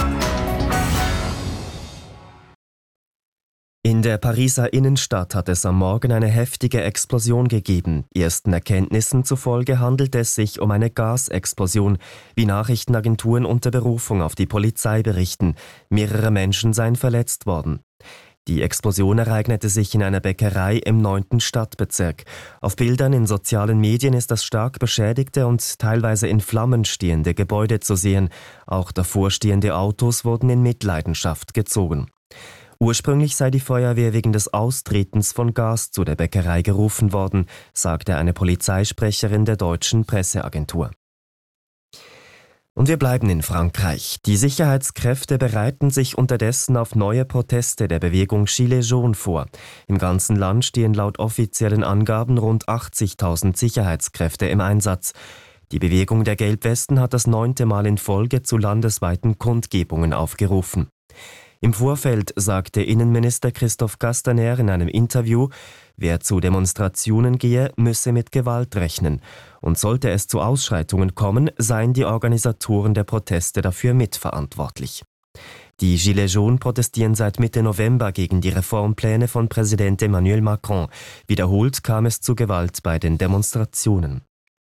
In der Pariser Innenstadt hat es am Morgen eine heftige Explosion gegeben. Ersten Erkenntnissen zufolge handelt es sich um eine Gasexplosion, wie Nachrichtenagenturen unter Berufung auf die Polizei berichten. Mehrere Menschen seien verletzt worden. Die Explosion ereignete sich in einer Bäckerei im 9. Stadtbezirk. Auf Bildern in sozialen Medien ist das stark beschädigte und teilweise in Flammen stehende Gebäude zu sehen. Auch davorstehende Autos wurden in Mitleidenschaft gezogen. Ursprünglich sei die Feuerwehr wegen des Austretens von Gas zu der Bäckerei gerufen worden, sagte eine Polizeisprecherin der deutschen Presseagentur. Und wir bleiben in Frankreich. Die Sicherheitskräfte bereiten sich unterdessen auf neue Proteste der Bewegung Gilets jaunes vor. Im ganzen Land stehen laut offiziellen Angaben rund 80.000 Sicherheitskräfte im Einsatz. Die Bewegung der Gelbwesten hat das 9. Mal in Folge zu landesweiten Kundgebungen aufgerufen. Im Vorfeld sagte Innenminister Christophe Castaner in einem Interview, wer zu Demonstrationen gehe, müsse mit Gewalt rechnen. Und sollte es zu Ausschreitungen kommen, seien die Organisatoren der Proteste dafür mitverantwortlich. Die Gilets jaunes protestieren seit Mitte November gegen die Reformpläne von Präsident Emmanuel Macron. Wiederholt kam es zu Gewalt bei den Demonstrationen.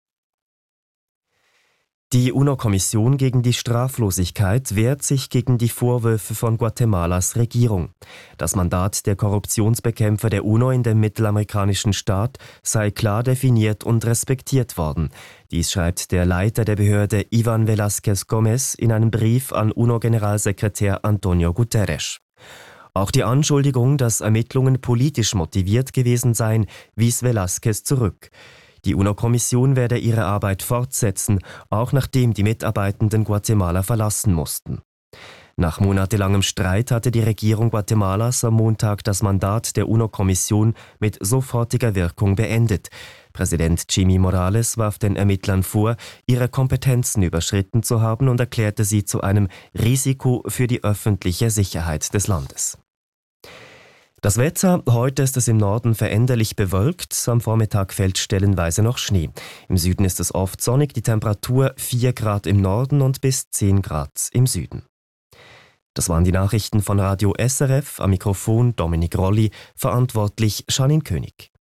Die UNO-Kommission gegen die Straflosigkeit wehrt sich gegen die Vorwürfe von Guatemalas Regierung. Das Mandat der Korruptionsbekämpfer der UNO in dem mittelamerikanischen Staat sei klar definiert und respektiert worden. Dies schreibt der Leiter der Behörde Iván Velázquez Gómez in einem Brief an UNO-Generalsekretär Antonio Guterres. Auch die Anschuldigung, dass Ermittlungen politisch motiviert gewesen seien, wies Velázquez zurück. Die UNO-Kommission werde ihre Arbeit fortsetzen, auch nachdem die Mitarbeitenden Guatemala verlassen mussten. Nach monatelangem Streit hatte die Regierung Guatemalas am Montag das Mandat der UNO-Kommission mit sofortiger Wirkung beendet. Präsident Jimmy Morales warf den Ermittlern vor, ihre Kompetenzen überschritten zu haben und erklärte sie zu einem Risiko für die öffentliche Sicherheit des Landes. Das Wetter: Heute ist es im Norden veränderlich bewölkt, am Vormittag fällt stellenweise noch Schnee. Im Süden ist es oft sonnig, die Temperatur 4 Grad im Norden und bis 10 Grad im Süden. Das waren die Nachrichten von Radio SRF, am Mikrofon Dominik Rolli, verantwortlich Janine König.